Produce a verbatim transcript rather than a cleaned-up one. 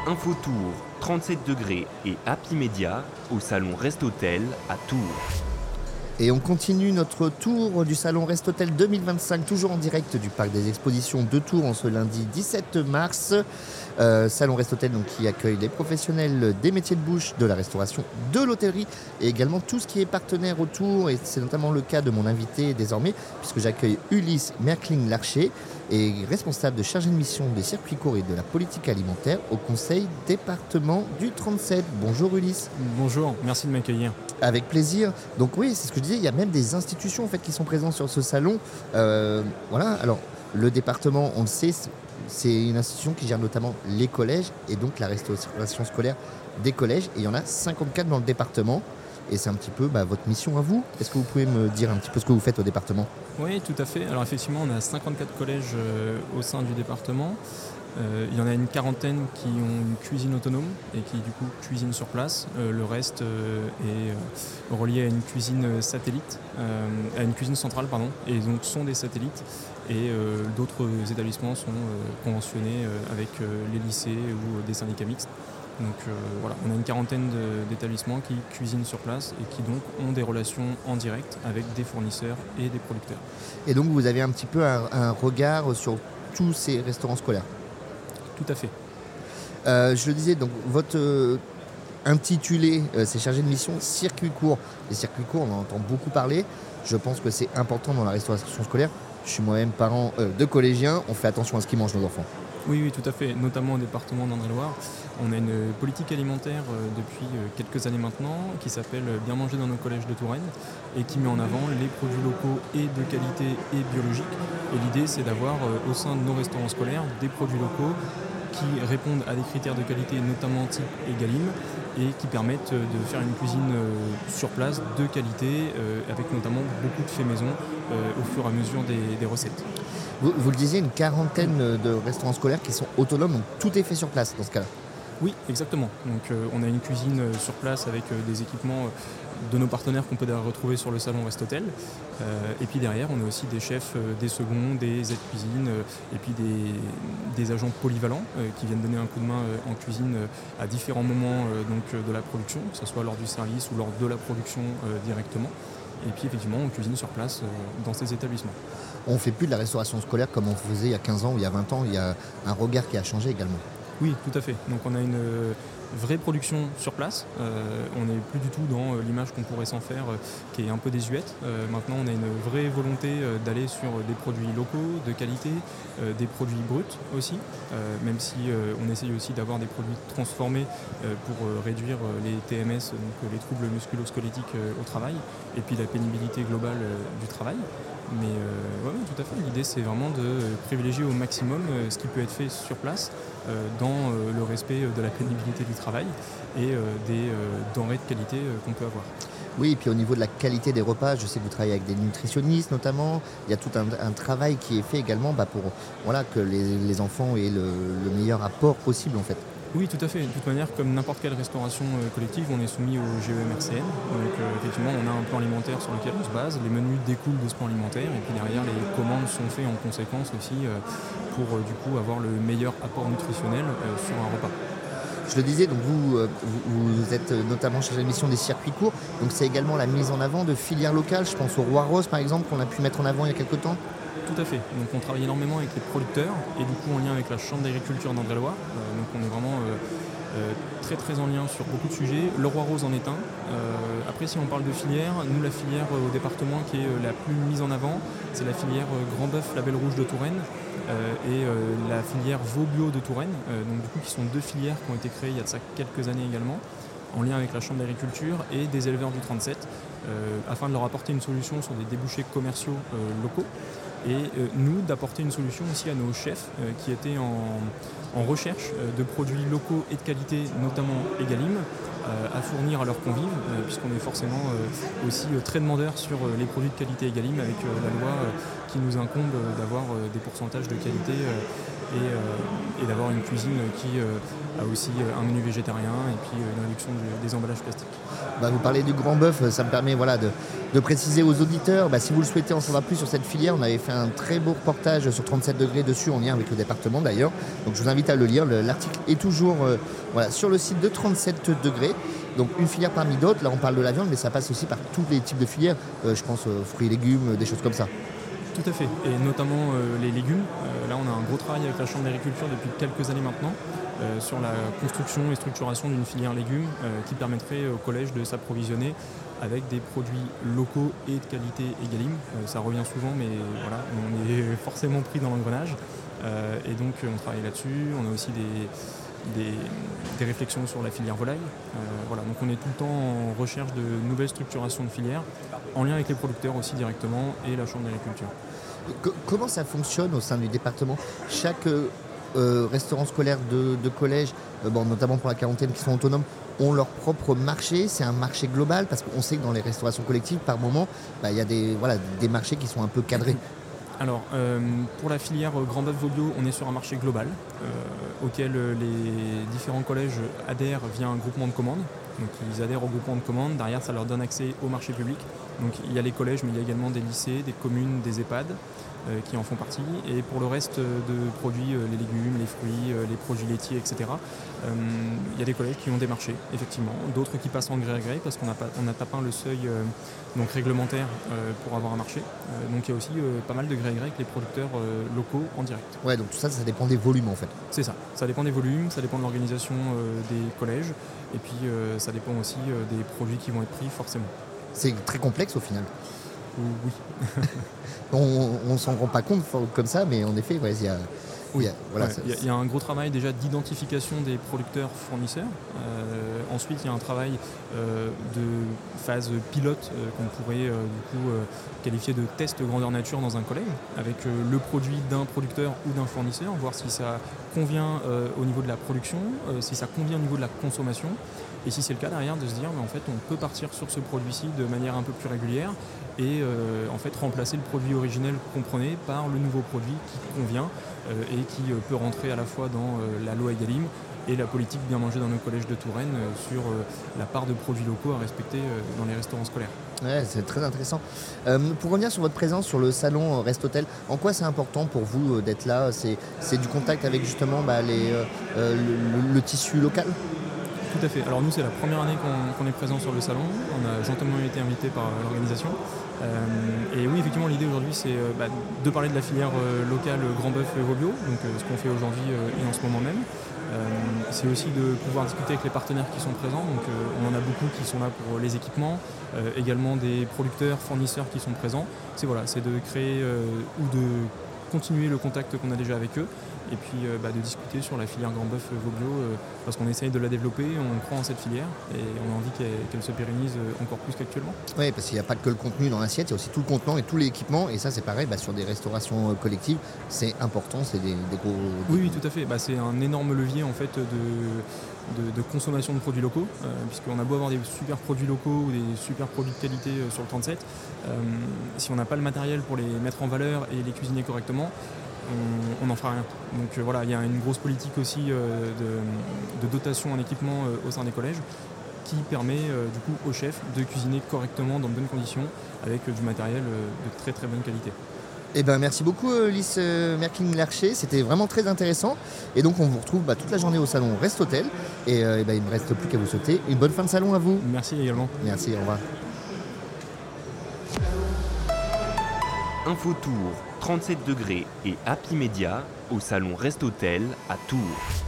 Infotour, trente-sept degrés et Happy Media au salon Rest-Hôtel à Tours. Et on continue notre tour du salon Rest-Hôtel deux mille vingt-cinq, toujours en direct du parc des expositions de Tours en ce lundi dix-sept mars. Euh, salon Rest-Hôtel donc, qui accueille les professionnels des métiers de bouche, de la restauration, de l'hôtellerie et également tout ce qui est partenaire autour. Et c'est notamment le cas de mon invité désormais, puisque j'accueille Ulysse Merkling-Larcher, et responsable de chargé de mission des circuits courts et de la politique alimentaire au conseil département du trente-sept. Bonjour Ulysse. Bonjour, merci de m'accueillir. Avec plaisir. Donc oui, c'est ce que je disais, il y a même des institutions en fait, qui sont présentes sur ce salon. Euh, voilà, alors le département, on le sait, c'est une institution qui gère notamment les collèges et donc la restauration scolaire des collèges. Et il y en a cinquante-quatre dans le département. Et c'est un petit peu bah, votre mission à vous. Est-ce que vous pouvez me dire un petit peu ce que vous faites au département ? Oui, tout à fait. Alors effectivement, on a cinquante-quatre collèges euh, au sein du département. Euh, il y en a une quarantaine qui ont une cuisine autonome et qui du coup cuisinent sur place. Euh, le reste euh, est euh, relié à une cuisine satellite, euh, à une cuisine centrale pardon, et donc sont des satellites. Et euh, d'autres établissements sont euh, conventionnés euh, avec euh, les lycées ou euh, des syndicats mixtes. Donc euh, voilà, on a une quarantaine de, d'établissements qui cuisinent sur place et qui donc ont des relations en direct avec des fournisseurs et des producteurs. Et donc vous avez un petit peu un, un regard sur tous ces restaurants scolaires ? Tout à fait. Euh, je le disais, donc votre euh, intitulé, euh, c'est chargé de mission circuit court. Les circuits courts, on en entend beaucoup parler. Je pense que c'est important dans la restauration scolaire. Je suis moi-même parent euh, de collégiens. On fait attention à ce qu'ils mangent nos enfants. Oui, oui, tout à fait. Notamment au département d'Indre-et-Loire. On a une politique alimentaire euh, depuis euh, quelques années maintenant qui s'appelle Bien manger dans nos collèges de Touraine et qui met en avant les produits locaux et de qualité et biologiques. Et l'idée, c'est d'avoir euh, au sein de nos restaurants scolaires des produits locaux qui répondent à des critères de qualité, notamment type Egalim, et qui permettent de faire une cuisine euh, sur place de qualité, euh, avec notamment beaucoup de faits maison euh, au fur et à mesure des, des recettes. Vous, vous le disiez, une quarantaine de restaurants scolaires qui sont autonomes, donc tout est fait sur place dans ce cas-là. Oui, exactement. Donc euh, on a une cuisine euh, sur place avec euh, des équipements euh, de nos partenaires qu'on peut d'ailleurs retrouver sur le salon Rest-Hôtel. Euh, et puis derrière, on a aussi des chefs, euh, des seconds, des aides-cuisine euh, et puis des, des agents polyvalents euh, qui viennent donner un coup de main euh, en cuisine euh, à différents moments euh, donc, euh, de la production, que ce soit lors du service ou lors de la production euh, directement. Et puis effectivement, on cuisine sur place euh, dans ces établissements. On ne fait plus de la restauration scolaire comme on faisait il y a quinze ans ou il y a vingt ans. Il y a un regard qui a changé également. Oui, tout à fait. Donc on a une euh, vraie production sur place. Euh, on n'est plus du tout dans euh, l'image qu'on pourrait s'en faire, euh, qui est un peu désuète. Euh, maintenant, on a une vraie volonté euh, d'aller sur des produits locaux, de qualité, euh, des produits bruts aussi, euh, même si euh, on essaye aussi d'avoir des produits transformés euh, pour euh, réduire euh, les T M S, donc euh, les troubles musculo-squelettiques euh, au travail, et puis la pénibilité globale euh, du travail. Mais euh, ouais, tout à fait, l'idée c'est vraiment de privilégier au maximum euh, ce qui peut être fait sur place euh, dans euh, le respect de la pénibilité du travail et euh, des euh, denrées de qualité euh, qu'on peut avoir. Oui, et puis au niveau de la qualité des repas, je sais que vous travaillez avec des nutritionnistes notamment. Il y a tout un, un travail qui est fait également bah, pour voilà, que les, les enfants aient le, le meilleur apport possible en fait. Oui, tout à fait. De toute manière, comme n'importe quelle restauration euh, collective, on est soumis au G E M R C N. Donc euh, effectivement, on a un plan alimentaire sur lequel on se base. Les menus découlent de ce plan alimentaire et puis derrière, les commandes sont faites en conséquence aussi euh, pour euh, du coup avoir le meilleur apport nutritionnel euh, sur un repas. Je le disais, donc vous, euh, vous, vous êtes notamment chargé de mission des circuits courts. Donc c'est également la mise en avant de filières locales. Je pense au Roi Rose par exemple, qu'on a pu mettre en avant il y a quelques temps. Tout à fait. Donc on travaille énormément avec les producteurs et du coup en lien avec la Chambre d'agriculture d'Indre-et-Loire. Euh, donc on est vraiment euh, euh, très très en lien sur beaucoup de sujets. Le Roi Rose en est un. Euh, après si on parle de filière, nous la filière euh, au département qui est euh, la plus mise en avant, c'est la filière euh, Grand Bœuf Label Rouge de Touraine euh, et euh, la filière Veau Bio de Touraine. Euh, donc du coup qui sont deux filières qui ont été créées il y a de ça quelques années également, en lien avec la Chambre d'agriculture et des éleveurs du trente-sept, euh, afin de leur apporter une solution sur des débouchés commerciaux euh, locaux. Et euh, nous, d'apporter une solution aussi à nos chefs euh, qui étaient en, en recherche euh, de produits locaux et de qualité, notamment Egalim, euh, à fournir à leurs convives, euh, puisqu'on est forcément euh, aussi euh, très demandeur sur euh, les produits de qualité Egalim, avec euh, la loi euh, qui nous incombe euh, d'avoir euh, des pourcentages de qualité euh, et, euh, et d'avoir une cuisine qui euh, a aussi euh, un menu végétarien et puis euh, une réduction du, des emballages plastiques. Bah, vous parlez du Grand Bœuf, ça me permet voilà, de, de préciser aux auditeurs, bah, si vous le souhaitez en savoir plus sur cette filière, on avait fait un très beau reportage sur trente-sept degrés dessus, en lien avec le département d'ailleurs. Donc je vous invite à le lire, le, l'article est toujours euh, voilà, sur le site de trente-sept degrés. Donc une filière parmi d'autres, là on parle de la viande, mais ça passe aussi par tous les types de filières, euh, je pense euh, fruits et légumes, des choses comme ça. Tout à fait, et notamment euh, les légumes. Euh, là on a un gros travail avec la Chambre d'agriculture depuis quelques années maintenant euh, sur la construction et structuration d'une filière légumes euh, qui permettrait au collège de s'approvisionner avec des produits locaux et de qualité Egalim. Euh, ça revient souvent, mais voilà, on est forcément pris dans l'engrenage euh, et donc on travaille là-dessus. On a aussi des Des, des réflexions sur la filière volaille. Euh, voilà. Donc on est tout le temps en recherche de nouvelles structurations de filières, en lien avec les producteurs aussi directement et la Chambre d'agriculture. Que, comment ça fonctionne au sein du département ? Chaque euh, euh, restaurant scolaire de, de collège, euh, bon, notamment pour la quarantaine qui sont autonomes, ont leur propre marché. C'est un marché global parce qu'on sait que dans les restaurations collectives, par moment, bah, y a des, voilà, des marchés qui sont un peu cadrés. Alors, euh, pour la filière Grand Bœuf Vobio, on est sur un marché global euh, auquel les différents collèges adhèrent via un groupement de commandes. Donc, ils adhèrent au groupement de commandes. Derrière, ça leur donne accès au marché public. Donc, il y a les collèges, mais il y a également des lycées, des communes, des EHPAD euh, qui en font partie. Et pour le reste de produits, euh, les légumes, les fruits, euh, les produits laitiers, et cetera, euh, il y a des collèges qui ont des marchés, effectivement. D'autres qui passent en gré à gré parce qu'on a, pas, on a atteint le seuil euh, donc réglementaire euh, pour avoir un marché. Euh, donc, il y a aussi euh, pas mal de gré à gré avec les producteurs euh, locaux en direct. Ouais, donc tout ça, ça dépend des volumes en fait. C'est ça. Ça dépend des volumes, ça dépend de l'organisation euh, des collèges. Et puis, euh, ça dépend aussi euh, des produits qui vont être pris, forcément. C'est très complexe au final. Oui. on ne s'en rend pas compte comme ça, mais en effet, ouais, il y a... Oui, il y a, voilà, ouais, il y, y a un gros travail déjà d'identification des producteurs fournisseurs. Euh, ensuite, il y a un travail euh, de phase pilote euh, qu'on pourrait euh, du coup euh, qualifier de test grandeur nature dans un collège, avec euh, le produit d'un producteur ou d'un fournisseur, voir si ça convient euh, au niveau de la production, euh, si ça convient au niveau de la consommation. Et si c'est le cas derrière, de se dire mais en fait on peut partir sur ce produit-ci de manière un peu plus régulière et euh, en fait remplacer le produit originel qu'on prenait par le nouveau produit qui convient euh, et qui euh, peut rentrer à la fois dans euh, la loi Egalim et la politique bien manger dans nos collèges de Touraine euh, sur euh, la part de produits locaux à respecter euh, dans les restaurants scolaires. Ouais, c'est très intéressant. Euh, pour revenir sur votre présence sur le salon Restotel, en quoi c'est important pour vous euh, d'être là ? c'est, c'est du contact avec justement bah, les, euh, euh, le, le tissu local ? Tout à fait. Alors nous, c'est la première année qu'on, qu'on est présent sur le salon. On a gentiment été invité par l'organisation. Euh, et oui, effectivement, l'idée aujourd'hui, c'est euh, bah, de parler de la filière euh, locale Grand Bœuf Vobio, donc euh, ce qu'on fait aujourd'hui euh, et en ce moment même. Euh, c'est aussi de pouvoir discuter avec les partenaires qui sont présents. Donc euh, on en a beaucoup qui sont là pour les équipements, euh, également des producteurs, fournisseurs qui sont présents. C'est voilà, c'est de créer euh, ou de continuer le contact qu'on a déjà avec eux. Et puis euh, bah, de discuter sur la filière Grand Bœuf Vobio euh, parce qu'on essaye de la développer, on croit en cette filière et on a envie qu'elle, qu'elle se pérennise encore plus qu'actuellement. Oui, parce qu'il n'y a pas que le contenu dans l'assiette, il y a aussi tout le contenant et tout l'équipement. Et ça, c'est pareil, bah, sur des restaurations collectives, c'est important, c'est des, des gros... Oui, oui, tout à fait. Bah, c'est un énorme levier en fait, de, de, de consommation de produits locaux, euh, puisqu'on a beau avoir des super produits locaux ou des super produits de qualité euh, sur le trente-sept, euh, si on n'a pas le matériel pour les mettre en valeur et les cuisiner correctement, on n'en fera rien. Donc euh, voilà, il y a une grosse politique aussi euh, de, de dotation en équipement euh, au sein des collèges qui permet euh, du coup aux chefs de cuisiner correctement dans de bonnes conditions avec euh, du matériel euh, de très très bonne qualité. Eh ben, merci beaucoup Lys euh, Merking-Larcher, c'était vraiment très intéressant. Et donc on vous retrouve bah, toute la journée au salon Restotel. Et, euh, et ben, il ne me reste plus qu'à vous souhaiter une bonne fin de salon à vous. Merci également. Merci, au revoir. Infotour, trente-sept degrés et Happy Media au salon Restotel à Tours.